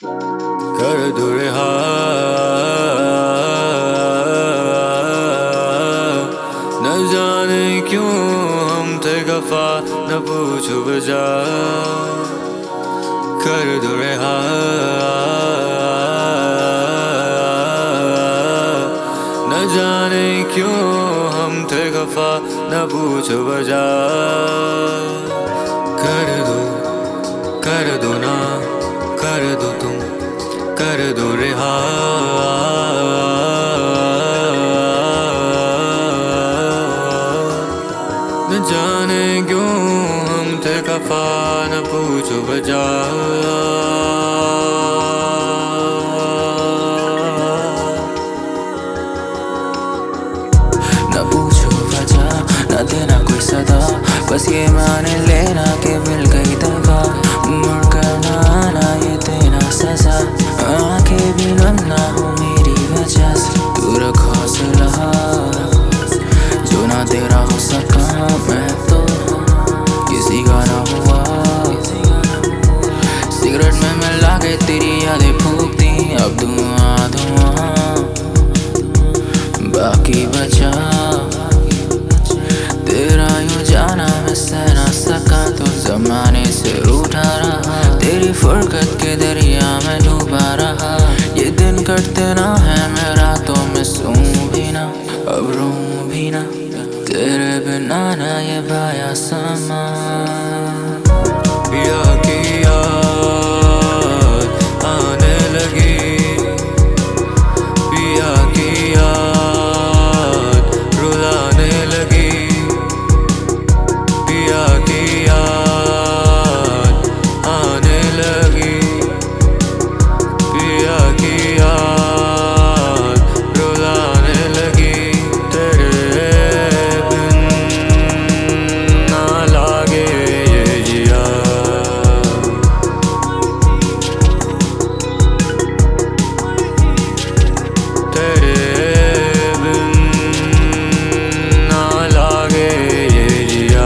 कर दो रिहा, न जाने क्यों हम थे खफा, न पूछो वजह। कर दो रिहा, न जाने क्यों हम थे खफा, न पूछो वजह। कर दो ना, कर दो तुम, कर दो रिहा। न जाने क्यों हम थे खफा, न पूछो वजह। न पूछो वजह, न देना कोई सदा, बस ये मान लेना कि मिल गई दगा। मुड़ कर ना आना ये देना सजा, आंखें भी नम ना हो मेरी वजह से। तू रख हौसला जो ना तेरा हो सका, मैं तो किसी का ना हुआ। सिगरेट में मिला के तेरी यादें फूक दी, अब धुआं धुआं बाकी बचा। तेरा यूं जाना मैं सह ना सका, तो जमाने से रूठा रहा। तेरी फुरकत के दरिया में डूबा रहा। ये दिन कटते ना है, मैं रातों में सोऊं भी ना, अब रोऊं भी ना। तेरे बिना ना ये बाया समा। पिया की याद आने लगी, पिया की याद रुलाने लगी। पिया की याद आने लगी, पिया की याद रुलाने लगी। तेरे बिन ना लागे ये जिया, तेरे बिन ना लागे ये जिया।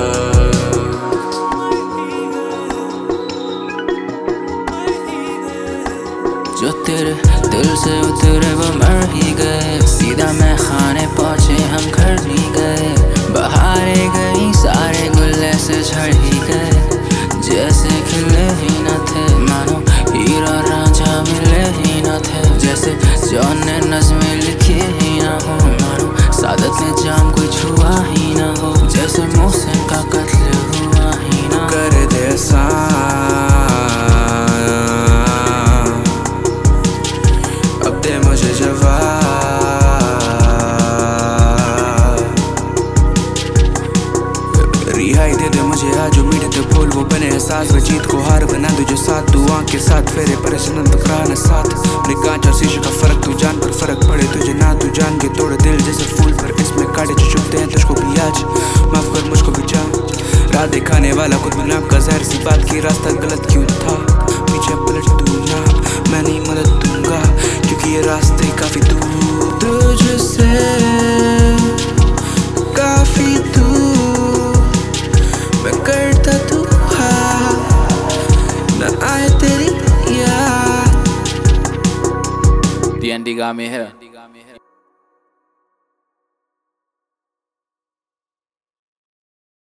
जो तेरे दिल से उतरे वो मर ही गए, सीधा मैं खाने पहुंचे हम घर भी गए। बहारें गई सारे गुल्ले से झड़ ही गए, जैसे खिले ही न थे। मानो हीरा रांझा मिले ही न थे, जैसे जॉन ने नज़्में लिखी ही ना हो। मानो सादत ने जाम कोई छुआ ही ना हो, जैसे मोहसिन का कत्ल हुआ ही ना। कर दे अब दे मुझे जवाब। रिहाई दे दे मुझे आज जो मीठे थे बोल वो बने एहसास। वो जीत को हार बना दो जो साथ दुआ के साथ, फेरे परेशान टकराना साथ। अपने कांच और शीशे का फर्क तू जान पर फर्क पड़े तुझे ना, तू जान के तोड़े दिल जैसे फूल पर इसमें कांटे जो चुभते हैं तुझको भी आज। माफ कर मुझको भी जा, राह दिखाने वाला खुद मिला का ज़ाहिर सी बात की रास्ता गलत क्यों था। पीछे पलट तू ना, मैं नहीं मदद दूंगा क्योंकि ये रास्ते काफी दूर। तुझसे काफी दूर मैं करता तू न आए तेरी याद। DND got me here.